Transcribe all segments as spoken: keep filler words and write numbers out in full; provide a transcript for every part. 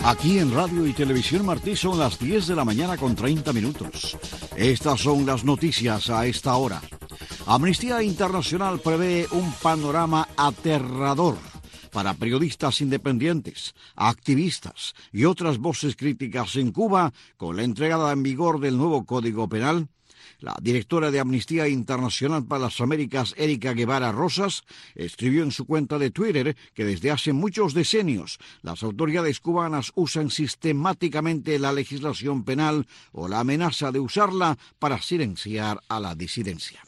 Aquí en Radio y Televisión Martí son las diez de la mañana con treinta minutos. Estas son las noticias a esta hora. Amnistía Internacional prevé un panorama aterrador para periodistas independientes, activistas y otras voces críticas en Cuba con la entrada en vigor del nuevo Código Penal. La directora de Amnistía Internacional para las Américas, Erika Guevara Rosas, escribió en su cuenta de Twitter que desde hace muchos decenios las autoridades cubanas usan sistemáticamente la legislación penal o la amenaza de usarla para silenciar a la disidencia.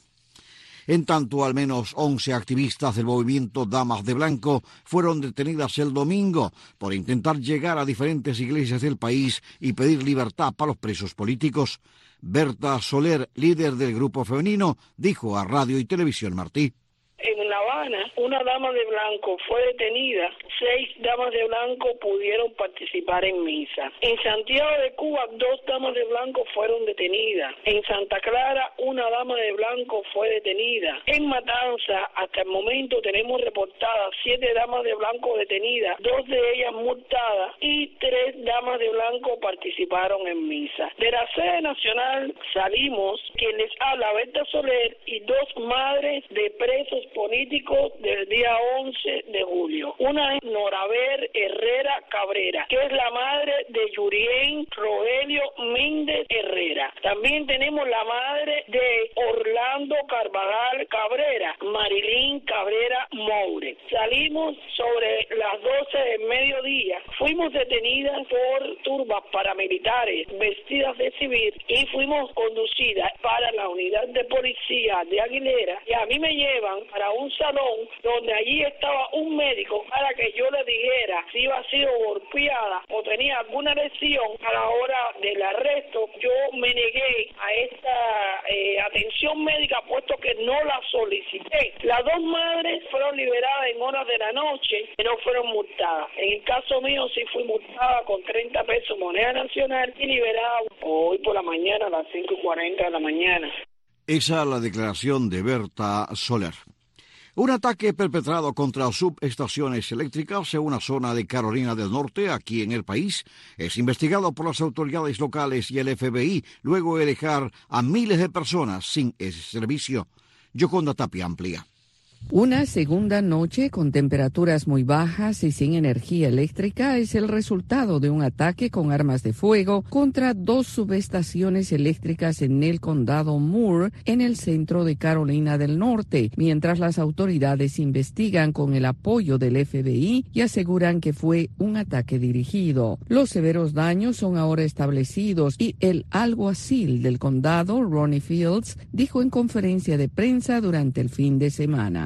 En tanto, al menos once activistas del movimiento Damas de Blanco fueron detenidas el domingo por intentar llegar a diferentes iglesias del país y pedir libertad para los presos políticos. Berta Soler, líder del grupo femenino, dijo a Radio y Televisión Martí. En La Habana, una dama de blanco fue detenida. Seis damas de blanco pudieron participar en misa. En Santiago de Cuba, dos damas de blanco fueron detenidas. En Santa Clara, una dama de blanco fue detenida. En Matanza, hasta el momento tenemos reportadas siete damas de blanco detenidas, dos de ellas multadas y tres damas de blanco participaron en misa. De la sede nacional salimos quien les habla, Berta Soler, y dos madres de presos políticos del día once de julio. Una es Noraber Herrera Cabrera, que es la madre de Yurien Rogelio Méndez Herrera. También tenemos la madre de Orlando Carvajal Cabrera, Marilín Cabrera Moure. Salimos sobre las doce del mediodía. Fuimos detenidas por turbas paramilitares vestidas de civil y fuimos conducidas para la unidad de policía de Aguilera, y a mí me llevan para un salón donde allí estaba un médico para que yo le dijera si iba a sido golpeada o tenía alguna lesión. A la hora del arresto yo me negué a esta eh, atención médica puesto que no la solicité. Las dos madres fueron liberadas en horas de la noche y no fueron multadas. En el caso mío sí fui multada con treinta pesos moneda nacional y liberada hoy por la mañana a las cinco y cuarenta de la mañana. Esa es la declaración de Berta Soler. Un ataque perpetrado contra subestaciones eléctricas en una zona de Carolina del Norte, aquí en el país, es investigado por las autoridades locales y el F B I, luego de dejar a miles de personas sin ese servicio. Yoconda Tapia amplía. Una segunda noche con temperaturas muy bajas y sin energía eléctrica es el resultado de un ataque con armas de fuego contra dos subestaciones eléctricas en el condado Moore, en el centro de Carolina del Norte, mientras las autoridades investigan con el apoyo del F B I y aseguran que fue un ataque dirigido. Los severos daños son ahora establecidos y el alguacil del condado, Ronnie Fields, dijo en conferencia de prensa durante el fin de semana.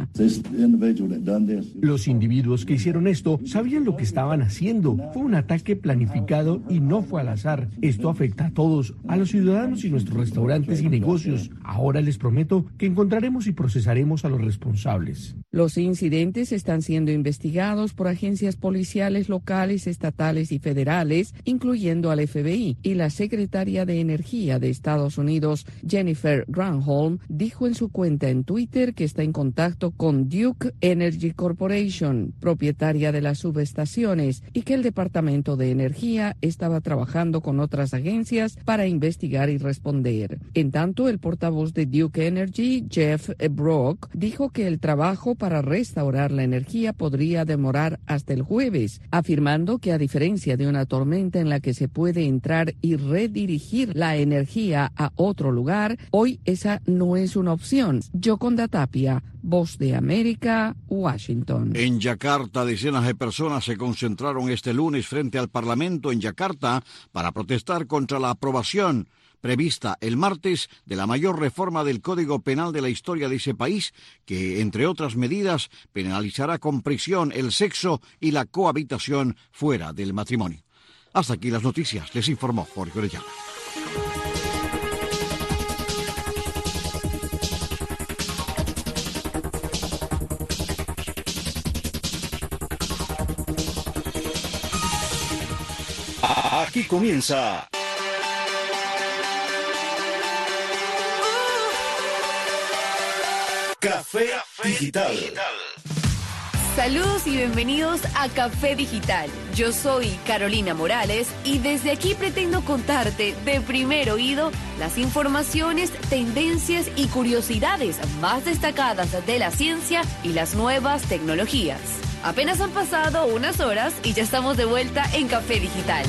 Los individuos que hicieron esto sabían lo que estaban haciendo. Fue un ataque planificado y no fue al azar. Esto afecta a todos, a los ciudadanos y nuestros restaurantes y negocios. Ahora les prometo que encontraremos y procesaremos a los responsables. Los incidentes están siendo investigados por agencias policiales locales, estatales y federales, incluyendo al F B I, y la secretaria de Energía de Estados Unidos, Jennifer Granholm, dijo en su cuenta en Twitter que está en contacto con Duke Energy Corporation, propietaria de las subestaciones, y que el Departamento de Energía estaba trabajando con otras agencias para investigar y responder. En tanto, el portavoz de Duke Energy, Jeff Brock, dijo que el trabajo para restaurar la energía podría demorar hasta el jueves, afirmando que a diferencia de una tormenta en la que se puede entrar y redirigir la energía a otro lugar, hoy esa no es una opción. Yoconda Tapia, Voz de América, Washington. En Yakarta, decenas de personas se concentraron este lunes frente al Parlamento en Yakarta para protestar contra la aprobación prevista el martes de la mayor reforma del Código Penal de la historia de ese país, que, entre otras medidas, penalizará con prisión el sexo y la cohabitación fuera del matrimonio. Hasta aquí las noticias, les informó Jorge Orellana. Aquí comienza Café Digital. Saludos y bienvenidos a Café Digital. Yo soy Carolina Morales y desde aquí pretendo contarte de primer oído las informaciones, tendencias y curiosidades más destacadas de la ciencia y las nuevas tecnologías. Apenas han pasado unas horas y ya estamos de vuelta en Café Digital.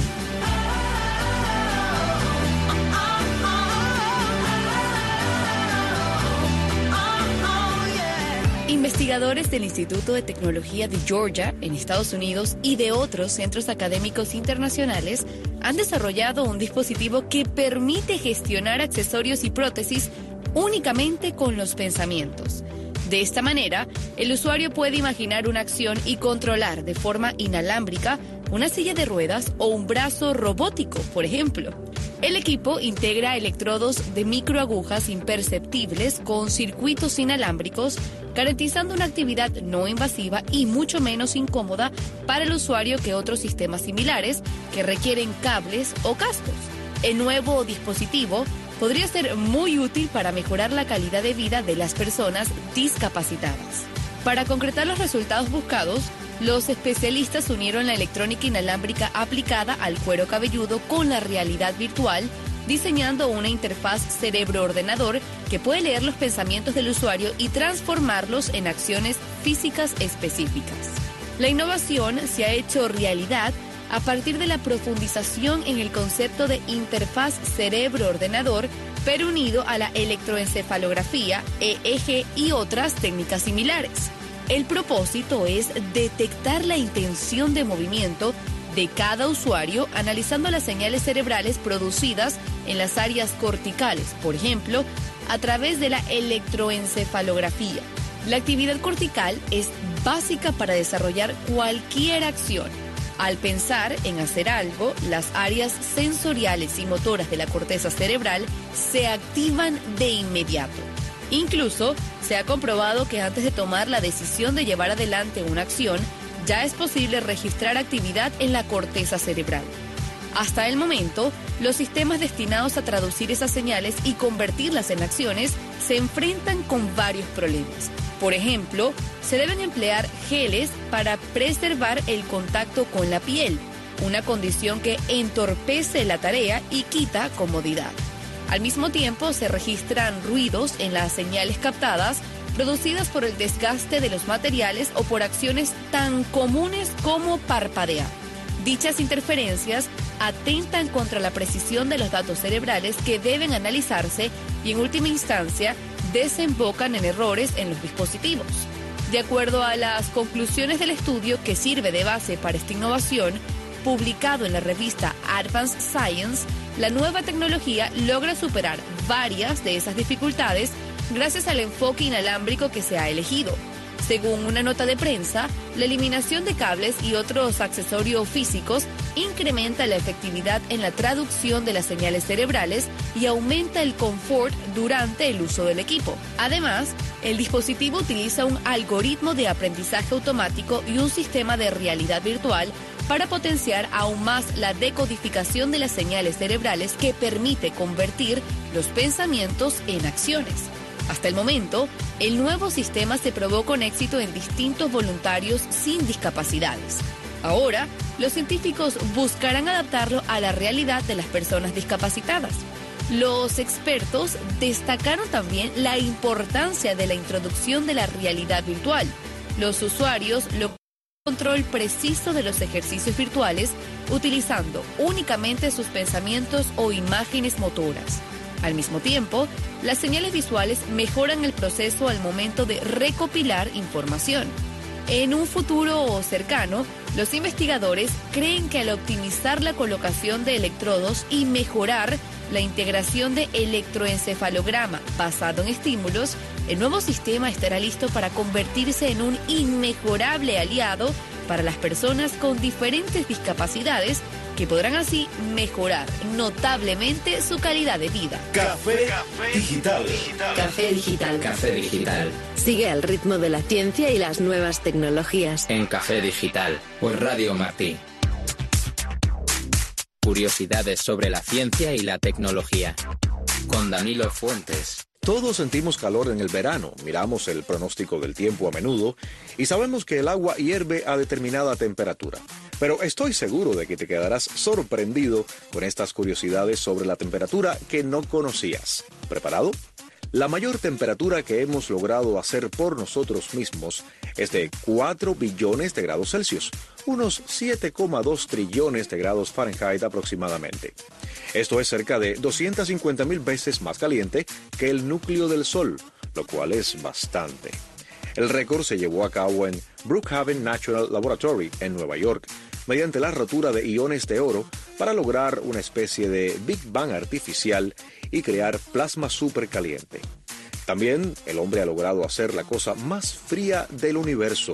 Investigadores del Instituto de Tecnología de Georgia, en Estados Unidos, y de otros centros académicos internacionales han desarrollado un dispositivo que permite gestionar accesorios y prótesis únicamente con los pensamientos. De esta manera, el usuario puede imaginar una acción y controlar de forma inalámbrica una silla de ruedas o un brazo robótico, por ejemplo. El equipo integra electrodos de microagujas imperceptibles con circuitos inalámbricos, garantizando una actividad no invasiva y mucho menos incómoda para el usuario que otros sistemas similares que requieren cables o cascos. El nuevo dispositivo podría ser muy útil para mejorar la calidad de vida de las personas discapacitadas. Para concretar los resultados buscados, los especialistas unieron la electrónica inalámbrica aplicada al cuero cabelludo con la realidad virtual, diseñando una interfaz cerebro-ordenador que puede leer los pensamientos del usuario y transformarlos en acciones físicas específicas. La innovación se ha hecho realidad a partir de la profundización en el concepto de interfaz cerebro-ordenador, pero unido a la electroencefalografía, E E G y otras técnicas similares. El propósito es detectar la intención de movimiento de cada usuario analizando las señales cerebrales producidas en las áreas corticales, por ejemplo, a través de la electroencefalografía. La actividad cortical es básica para desarrollar cualquier acción. Al pensar en hacer algo, las áreas sensoriales y motoras de la corteza cerebral se activan de inmediato. Incluso se ha comprobado que antes de tomar la decisión de llevar adelante una acción, ya es posible registrar actividad en la corteza cerebral. Hasta el momento, los sistemas destinados a traducir esas señales y convertirlas en acciones se enfrentan con varios problemas. Por ejemplo, se deben emplear geles para preservar el contacto con la piel, una condición que entorpece la tarea y quita comodidad. Al mismo tiempo, se registran ruidos en las señales captadas producidas por el desgaste de los materiales o por acciones tan comunes como parpadear. Dichas interferencias atentan contra la precisión de los datos cerebrales que deben analizarse y, en última instancia, desembocan en errores en los dispositivos. De acuerdo a las conclusiones del estudio que sirve de base para esta innovación, publicado en la revista Advanced Science, la nueva tecnología logra superar varias de esas dificultades gracias al enfoque inalámbrico que se ha elegido. Según una nota de prensa, la eliminación de cables y otros accesorios físicos incrementa la efectividad en la traducción de las señales cerebrales y aumenta el confort durante el uso del equipo. Además, el dispositivo utiliza un algoritmo de aprendizaje automático y un sistema de realidad virtual para potenciar aún más la decodificación de las señales cerebrales que permite convertir los pensamientos en acciones. Hasta el momento, el nuevo sistema se probó con éxito en distintos voluntarios sin discapacidades. Ahora, los científicos buscarán adaptarlo a la realidad de las personas discapacitadas. Los expertos destacaron también la importancia de la introducción de la realidad virtual. Los usuarios lo control preciso de los ejercicios virtuales utilizando únicamente sus pensamientos o imágenes motoras. Al mismo tiempo, las señales visuales mejoran el proceso al momento de recopilar información. En un futuro cercano, los investigadores creen que al optimizar la colocación de electrodos y mejorar la integración de electroencefalograma basado en estímulos, el nuevo sistema estará listo para convertirse en un inmejorable aliado para las personas con diferentes discapacidades que podrán así mejorar notablemente su calidad de vida. Café, Café Digital. Café Digital. Café Digital. Sigue al ritmo de la ciencia y las nuevas tecnologías. En Café Digital, por Radio Martí. Curiosidades sobre la ciencia y la tecnología. Con Danilo Fuentes. Todos sentimos calor en el verano, miramos el pronóstico del tiempo a menudo y sabemos que el agua hierve a determinada temperatura. Pero estoy seguro de que te quedarás sorprendido con estas curiosidades sobre la temperatura que no conocías. ¿Preparado? La mayor temperatura que hemos logrado hacer por nosotros mismos es de cuatro billones de grados Celsius, unos siete coma dos trillones de grados Fahrenheit aproximadamente. Esto es cerca de doscientas cincuenta mil veces más caliente que el núcleo del Sol, lo cual es bastante. El récord se llevó a cabo en Brookhaven National Laboratory en Nueva York, mediante la rotura de iones de oro para lograr una especie de Big Bang artificial y crear plasma supercaliente. También el hombre ha logrado hacer la cosa más fría del universo,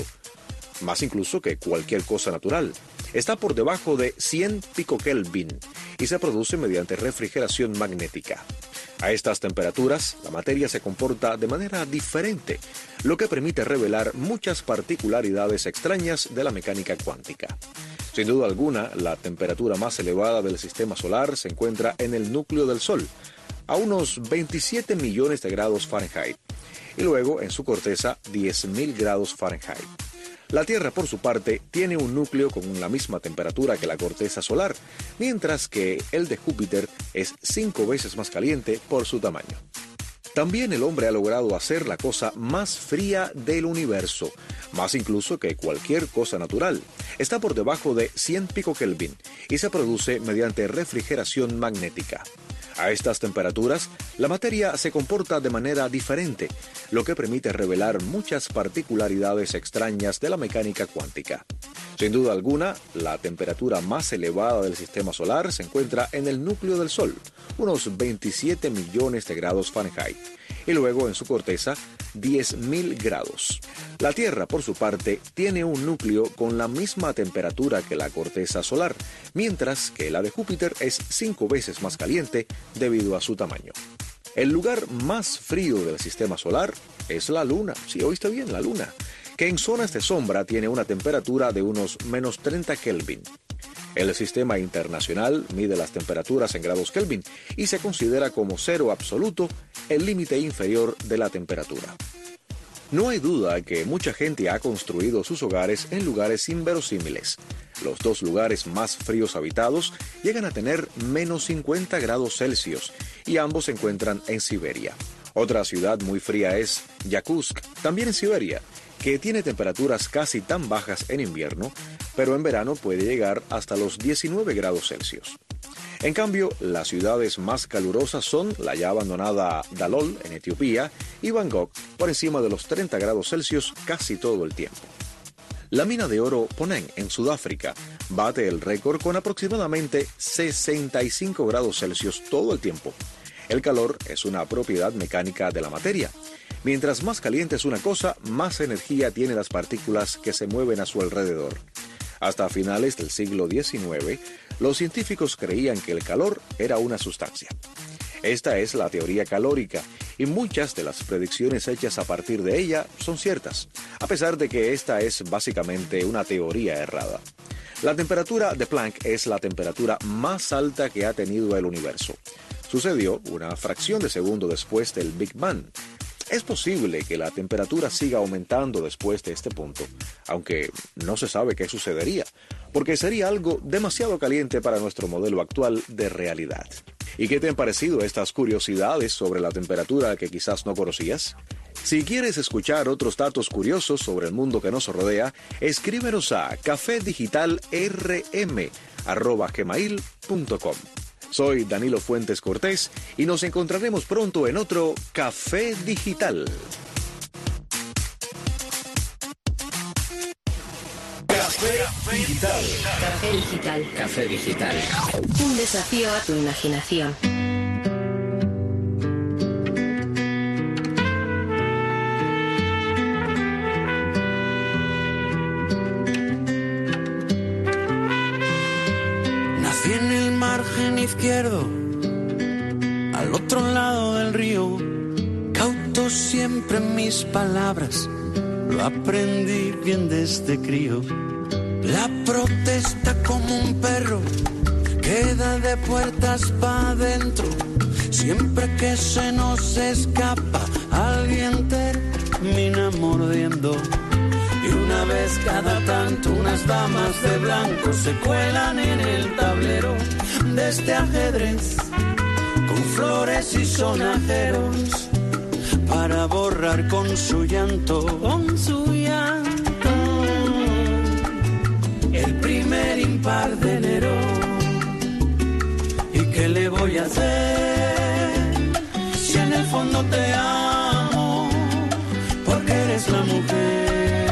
más incluso que cualquier cosa natural. Está por debajo de cien picokelvin y se produce mediante refrigeración magnética. A estas temperaturas, la materia se comporta de manera diferente, lo que permite revelar muchas particularidades extrañas de la mecánica cuántica. Sin duda alguna, la temperatura más elevada del sistema solar se encuentra en el núcleo del Sol, a unos veintisiete millones de grados Fahrenheit, y luego en su corteza diez mil grados Fahrenheit. La Tierra, por su parte, tiene un núcleo con la misma temperatura que la corteza solar, mientras que el de Júpiter es cinco veces más caliente por su tamaño. También el hombre ha logrado hacer la cosa más fría del universo, más incluso que cualquier cosa natural. Está por debajo de cien picokelvin y se produce mediante refrigeración magnética. A estas temperaturas, la materia se comporta de manera diferente, lo que permite revelar muchas particularidades extrañas de la mecánica cuántica. Sin duda alguna, la temperatura más elevada del sistema solar se encuentra en el núcleo del Sol, unos veintisiete millones de grados Fahrenheit, y luego en su corteza diez mil grados. La Tierra, por su parte, tiene un núcleo con la misma temperatura que la corteza solar, mientras que la de Júpiter es cinco veces más caliente debido a su tamaño. El lugar más frío del sistema solar es la Luna, si oíste bien, la Luna, que en zonas de sombra tiene una temperatura de unos menos treinta Kelvin. El sistema internacional mide las temperaturas en grados Kelvin y se considera como cero absoluto el límite inferior de la temperatura. No hay duda que mucha gente ha construido sus hogares en lugares inverosímiles. Los dos lugares más fríos habitados llegan a tener menos cincuenta grados Celsius y ambos se encuentran en Siberia. Otra ciudad muy fría es Yakutsk, también en Siberia, que tiene temperaturas casi tan bajas en invierno, pero en verano puede llegar hasta los diecinueve grados Celsius. En cambio, las ciudades más calurosas son la ya abandonada Dalol en Etiopía y Bangkok, por encima de los treinta grados Celsius casi todo el tiempo. La mina de oro Poneng en Sudáfrica bate el récord con aproximadamente sesenta y cinco grados Celsius todo el tiempo. El calor es una propiedad mecánica de la materia. Mientras más caliente es una cosa, más energía tienen las partículas que se mueven a su alrededor. Hasta finales del siglo diecinueve, los científicos creían que el calor era una sustancia. Esta es la teoría calórica y muchas de las predicciones hechas a partir de ella son ciertas, a pesar de que esta es básicamente una teoría errada. La temperatura de Planck es la temperatura más alta que ha tenido el universo. Sucedió una fracción de segundo después del Big Bang. Es posible que la temperatura siga aumentando después de este punto, aunque no se sabe qué sucedería, porque sería algo demasiado caliente para nuestro modelo actual de realidad. ¿Y qué te han parecido estas curiosidades sobre la temperatura que quizás no conocías? Si quieres escuchar otros datos curiosos sobre el mundo que nos rodea, escríbenos a café digital r m arroba gmail punto com. Soy Danilo Fuentes Cortés y nos encontraremos pronto en otro Café Digital. Café Digital. Café Digital. Café Digital. Un desafío a tu imaginación. Nací en el margen izquierdo, al otro lado del río, cauto siempre en mis palabras, lo aprendí bien desde crío. La protesta como un perro, queda de puertas pa' adentro, Siempre que se nos escapa, alguien termina mordiendo. Y una vez cada tanto unas damas de blanco se cuelan en el tablero de este ajedrez con flores y sonajeros para borrar con su llanto, con su llanto, el primer impar de enero. ¿Y qué le voy a hacer si en el fondo te amo? Porque eres la mujer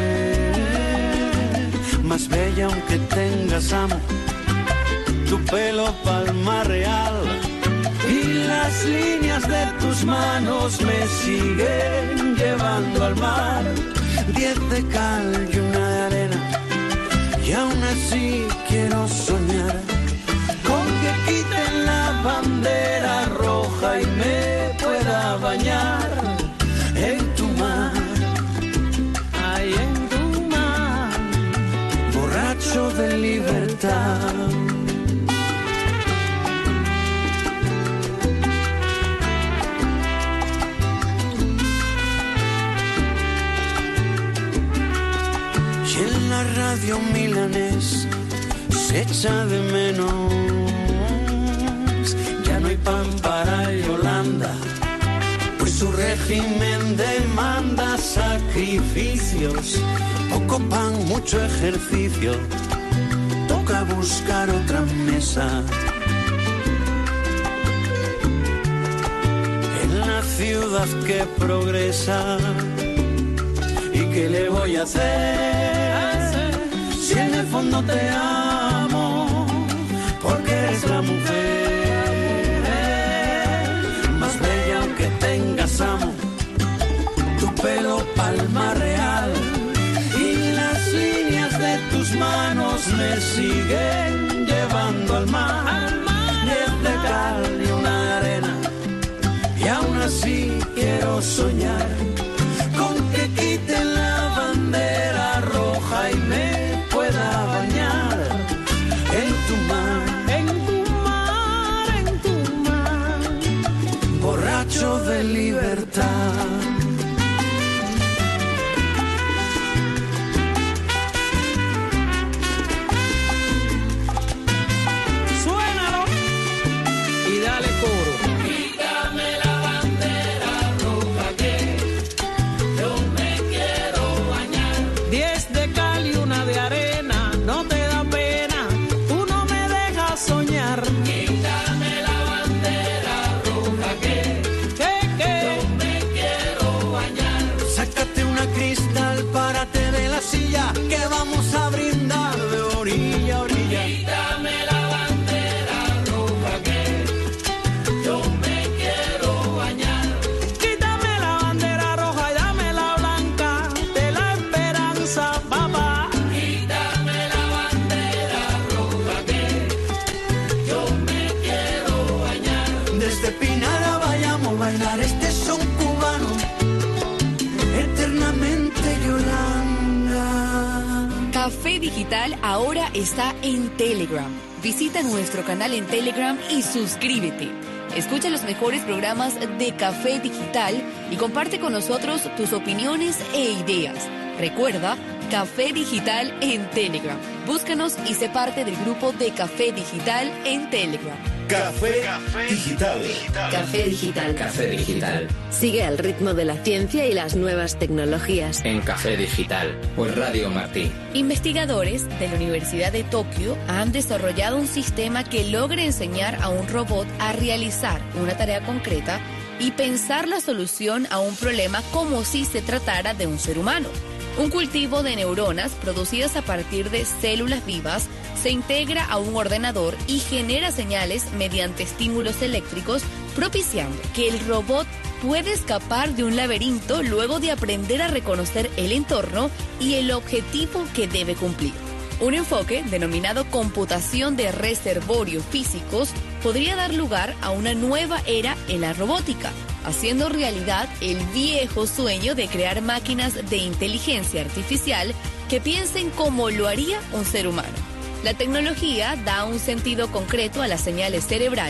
más bella aunque tengas amo, tu pelo palma real y las líneas de tus manos me siguen llevando al mar. Diez de cal y una de arena y aún así quiero soñar con que quiten la bandera roja y me pueda bañar en tu mar, ay en tu mar, borracho de libertad. Y en la radio milanés se echa de menos, ya no hay pan para Yolanda, pues su régimen demanda sacrificios, poco pan, mucho ejercicio, toca buscar otra mesa. En la ciudad que progresa, ¿y qué le voy a hacer si en el fondo te amo? Porque eres la mujer más bella aunque tengas amo, tu pelo palma real y las líneas de tus manos me siguen llevando al mar. Diez de cal y una de arena y aún así quiero soñar con que quiten la bandera roja y me pueda bañar en tu mar, en tu mar, en tu mar, borracho de libertad. Suénalo y dale coro. Quítame la bandera roja que yo me quiero bañar. Diez de cal y una de arena, no te da pena, tú no me dejas soñar. Quítame la bandera roja que, que, que yo me quiero bañar. Sácate una cristal, párate de la silla, que vamos a brindar de orilla a orilla. Quítame la bandera roja que yo me quiero bañar. Quítame la bandera roja y dame la blanca de la esperanza, papá. Quítame la bandera roja que yo me quiero bañar. Desde Pinar a vayamos a bailar este son cubano, eternamente Yolanda. Café Digital ahora está en Telegram. Visita nuestro canal en Telegram y suscríbete. Escucha los mejores programas de Café Digital y comparte con nosotros tus opiniones e ideas. Recuerda, Café Digital en Telegram. Búscanos y sé parte del grupo de Café Digital en Telegram. Café Digital. Café Digital. Café Digital. Sigue al ritmo de la ciencia y las nuevas tecnologías. En Café Digital, por Radio Martí. Investigadores de la Universidad de Tokio han desarrollado un sistema que logra enseñar a un robot a realizar una tarea concreta y pensar la solución a un problema como si se tratara de un ser humano. Un cultivo de neuronas producidas a partir de células vivas se integra a un ordenador y genera señales mediante estímulos eléctricos, propiciando que el robot puede escapar de un laberinto luego de aprender a reconocer el entorno y el objetivo que debe cumplir. Un enfoque denominado computación de reservorios físicos podría dar lugar a una nueva era en la robótica, haciendo realidad el viejo sueño de crear máquinas de inteligencia artificial que piensen como lo haría un ser humano. La tecnología da un sentido concreto a las señales cerebrales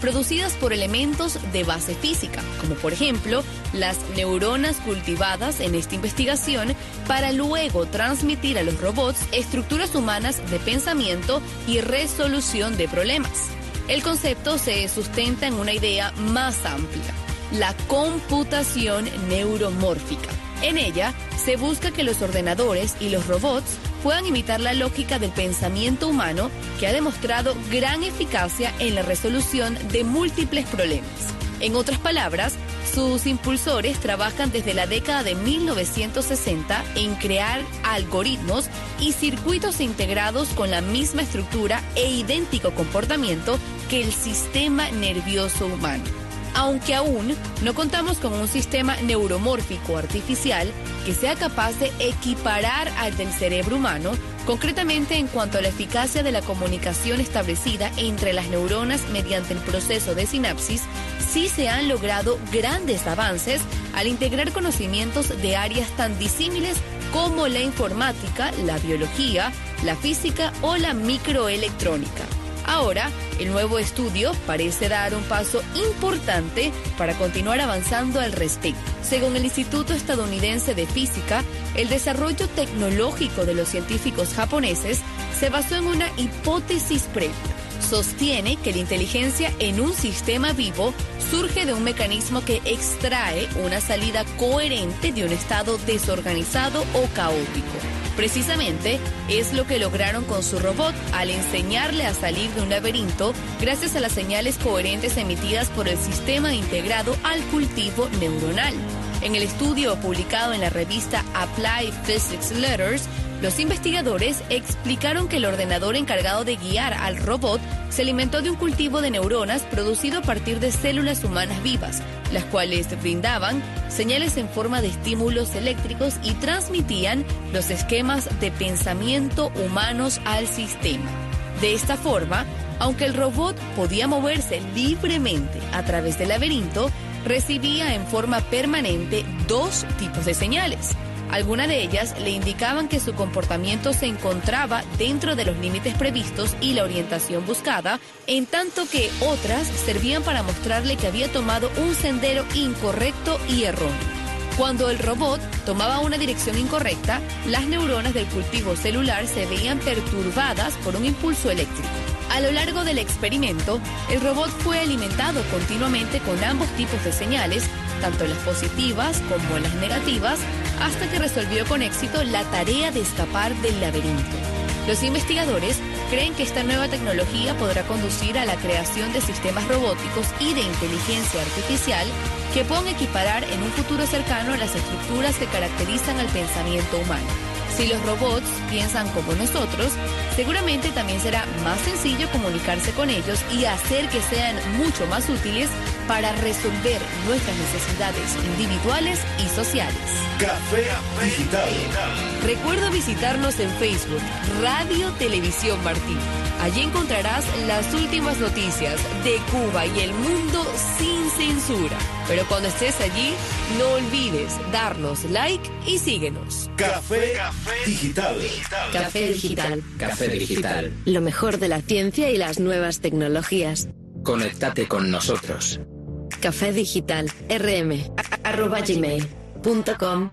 producidas por elementos de base física, como por ejemplo las neuronas cultivadas en esta investigación para luego transmitir a los robots estructuras humanas de pensamiento y resolución de problemas. El concepto se sustenta en una idea más amplia, la computación neuromórfica. En ella se busca que los ordenadores y los robots puedan imitar la lógica del pensamiento humano, que ha demostrado gran eficacia en la resolución de múltiples problemas. En otras palabras, sus impulsores trabajan desde la década de mil novecientos sesenta en crear algoritmos y circuitos integrados con la misma estructura e idéntico comportamiento que el sistema nervioso humano. Aunque aún no contamos con un sistema neuromórfico artificial que sea capaz de equiparar al del cerebro humano, concretamente en cuanto a la eficacia de la comunicación establecida entre las neuronas mediante el proceso de sinapsis, sí se han logrado grandes avances al integrar conocimientos de áreas tan disímiles como la informática, la biología, la física o la microelectrónica. Ahora, el nuevo estudio parece dar un paso importante para continuar avanzando al respecto. Según el Instituto Estadounidense de Física, el desarrollo tecnológico de los científicos japoneses se basó en una hipótesis previa. Sostiene que la inteligencia en un sistema vivo surge de un mecanismo que extrae una salida coherente de un estado desorganizado o caótico. Precisamente es lo que lograron con su robot al enseñarle a salir de un laberinto gracias a las señales coherentes emitidas por el sistema integrado al cultivo neuronal. En el estudio publicado en la revista Applied Physics Letters, los investigadores explicaron que el ordenador encargado de guiar al robot se alimentó de un cultivo de neuronas producido a partir de células humanas vivas, las cuales brindaban señales en forma de estímulos eléctricos y transmitían los esquemas de pensamiento humanos al sistema. De esta forma, aunque el robot podía moverse libremente a través del laberinto, recibía en forma permanente dos tipos de señales. Algunas de ellas le indicaban que su comportamiento se encontraba dentro de los límites previstos y la orientación buscada, en tanto que otras servían para mostrarle que había tomado un sendero incorrecto y erróneo. Cuando el robot tomaba una dirección incorrecta, las neuronas del cultivo celular se veían perturbadas por un impulso eléctrico. A lo largo del experimento, el robot fue alimentado continuamente con ambos tipos de señales, tanto las positivas como las negativas, hasta que resolvió con éxito la tarea de escapar del laberinto. Los investigadores creen que esta nueva tecnología podrá conducir a la creación de sistemas robóticos y de inteligencia artificial que puedan equiparar en un futuro cercano las estructuras que caracterizan al pensamiento humano. Si los robots piensan como nosotros, seguramente también será más sencillo comunicarse con ellos y hacer que sean mucho más útiles para resolver nuestras necesidades individuales y sociales. Café Digital. Recuerda visitarnos en Facebook, Radio Televisión Martí. Allí encontrarás las últimas noticias de Cuba y el mundo sin censura. Pero cuando estés allí, no olvides darnos like y síguenos. Café Digital. Café Digital. Café Digital. Lo mejor de la ciencia y las nuevas tecnologías. Conéctate con nosotros. Café Digital. rm arroba gmail punto com.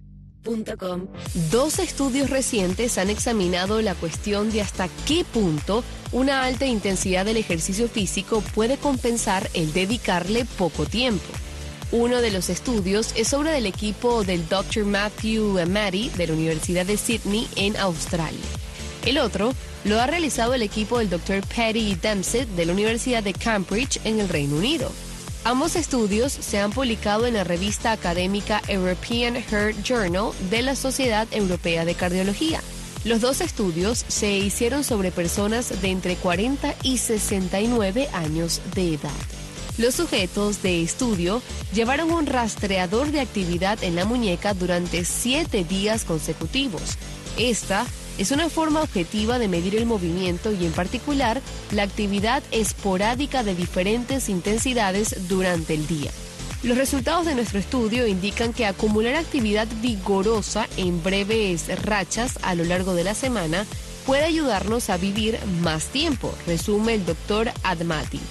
Dos estudios recientes han examinado la cuestión de hasta qué punto una alta intensidad del ejercicio físico puede compensar el dedicarle poco tiempo. Uno de los estudios es obra del equipo del doctor Matthew Maddy de la Universidad de Sydney en Australia. El otro lo ha realizado el equipo del doctor Patty Dempsey de la Universidad de Cambridge en el Reino Unido. Ambos estudios se han publicado en la revista académica European Heart Journal de la Sociedad Europea de Cardiología. Los dos estudios se hicieron sobre personas de entre cuarenta y sesenta y nueve años de edad. Los sujetos de estudio llevaron un rastreador de actividad en la muñeca durante siete días consecutivos. Esta es una forma objetiva de medir el movimiento y, en particular, la actividad esporádica de diferentes intensidades durante el día. Los resultados de nuestro estudio indican que acumular actividad vigorosa en breves rachas a lo largo de la semana puede ayudarnos a vivir más tiempo, resume el doctor Admati.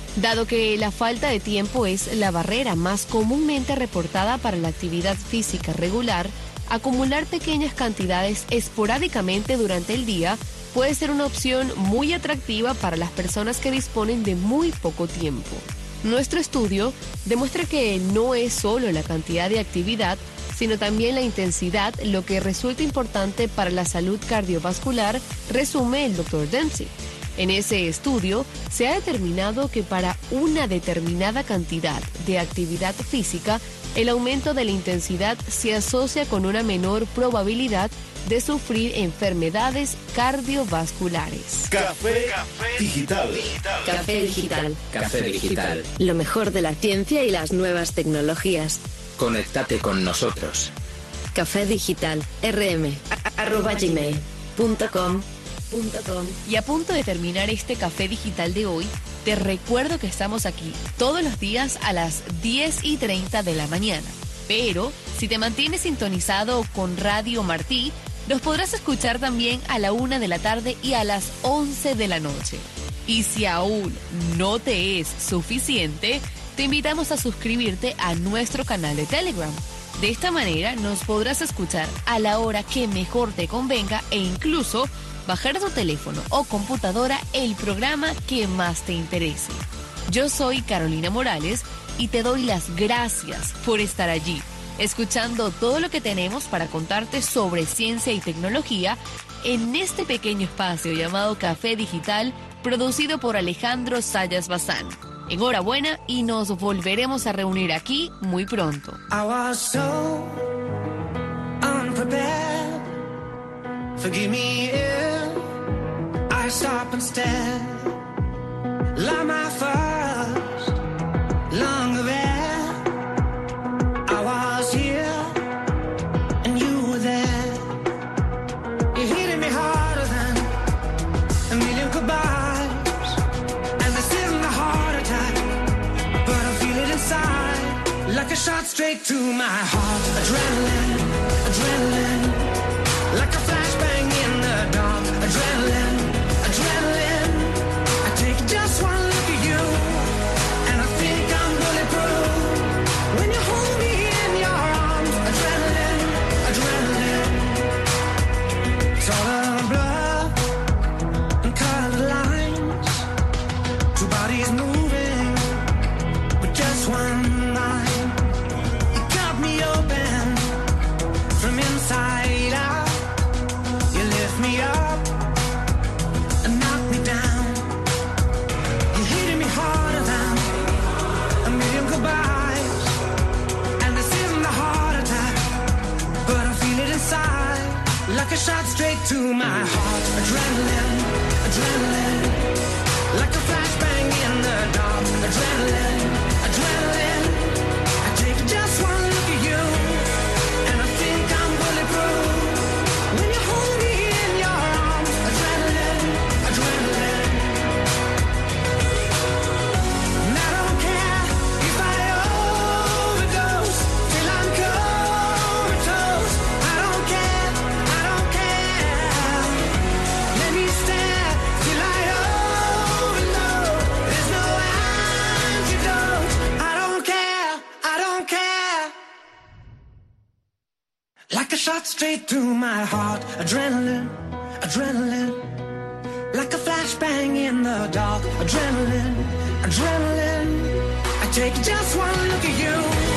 Dado que la falta de tiempo es la barrera más comúnmente reportada para la actividad física regular, acumular pequeñas cantidades esporádicamente durante el día puede ser una opción muy atractiva para las personas que disponen de muy poco tiempo. Nuestro estudio demuestra que no es solo la cantidad de actividad, sino también la intensidad lo que resulta importante para la salud cardiovascular, resume el doctor Dempsey. En ese estudio se ha determinado que para una determinada cantidad de actividad física, el aumento de la intensidad se asocia con una menor probabilidad de sufrir enfermedades cardiovasculares. Café, Café Digital. Café Digital. Café Digital. Lo mejor de la ciencia y las nuevas tecnologías. Conéctate con nosotros. Café Digital. rm arroba gmail punto com. Y a punto de terminar este café digital de hoy, te recuerdo que estamos aquí todos los días a las diez y treinta de la mañana. Pero si te mantienes sintonizado con Radio Martí, nos podrás escuchar también a la una de la tarde y a las once de la noche. Y si aún no te es suficiente, te invitamos a suscribirte a nuestro canal de Telegram. De esta manera nos podrás escuchar a la hora que mejor te convenga e incluso bajar a tu teléfono o computadora el programa que más te interese. Yo soy Carolina Morales y te doy las gracias por estar allí, escuchando todo lo que tenemos para contarte sobre ciencia y tecnología en este pequeño espacio llamado Café Digital, producido por Alejandro Sayas Bazán. Enhorabuena y nos volveremos a reunir aquí muy pronto. I was so unprepared. Forgive me if I stop and stare. Like my first lung of air. I was here and you were there. You hit me harder than a million goodbyes. And this isn't a heart attack, but I feel it inside, like a shot straight to my heart. Adrenaline, adrenaline, like a flashbang in the dark. Adrenaline, adrenaline, I take just one look at you, and I think I'm bulletproof. When you hold me in your arms, adrenaline, adrenaline, it's all a blur and colored lines. Two bodies moving with just one mind. You got me open from inside out. You lift me up and knock me down. You're hitting me harder than a million goodbyes. And this isn't a heart attack, but I feel it inside, like a shot straight to my heart. Adrenaline, adrenaline, like a flashbang in the dark. Adrenaline, adrenaline, I take just one look at you, and I think I'm bulletproof. When you hold me in your arms, adrenaline, adrenaline. And I don't care if I overdose till I'm comatose. I don't care, I don't care. Let me stare till I overload. There's no antidote. I don't care, I don't care. Like a shot straight through my heart. Adrenaline, adrenaline, like a flashbang in the dark. Adrenaline, adrenaline, I take just one look at you,